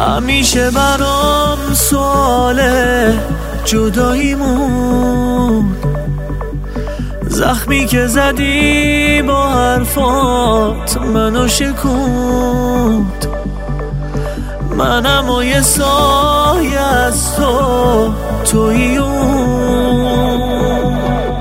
همیشه برام سواله جداییمون، زخمی که زدی با حرفات منو شکوند. منم و یه سایه از تو، تویی اون.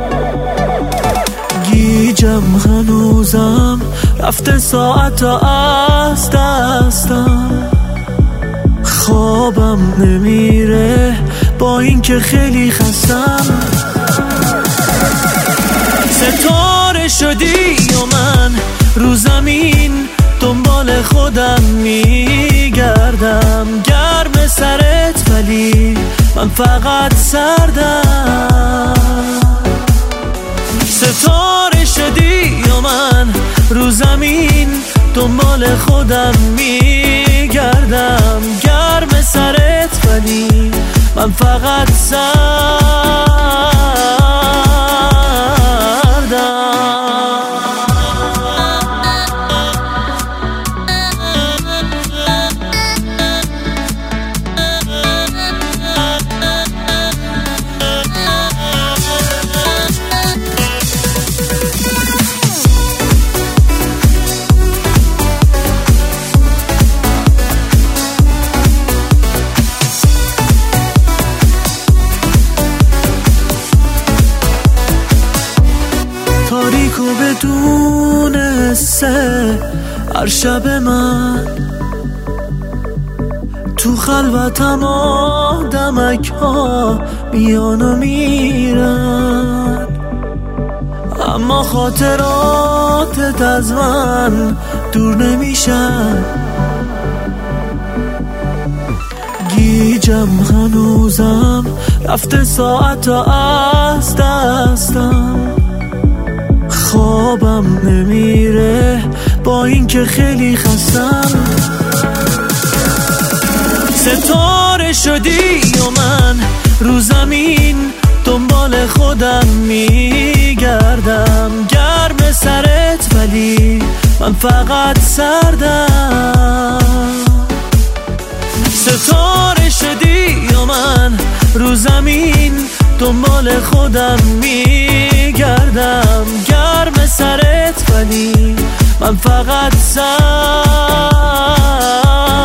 گیجم هنوزم، رفته ساعتا از دستم، خوابم نمیره با این که خیلی خستم. ستاره شدی و من رو زمین دنبال خودم میگردم، گرم سرت ولی من فقط سردم. ستاره شدی و من رو زمین دنبال خودم میگردم، گرم سرت ولی من فقط سردم. تاریک و بدون سه هر شب من تو خلوتم آدمک ها میان و میرن، اما خاطراتت از من دور نمیشن. گیجم هنوزم، رفته ساعتا از دستم، خوابم نمیره با این که خیلی خستم. ستاره شدی و من رو زمین دنبال خودم میگردم، گرم سرت ولی من فقط سردم. ستاره شدی و من رو زمین دنبال خودم میگردم، گرم سرت ولی من فقط سردم.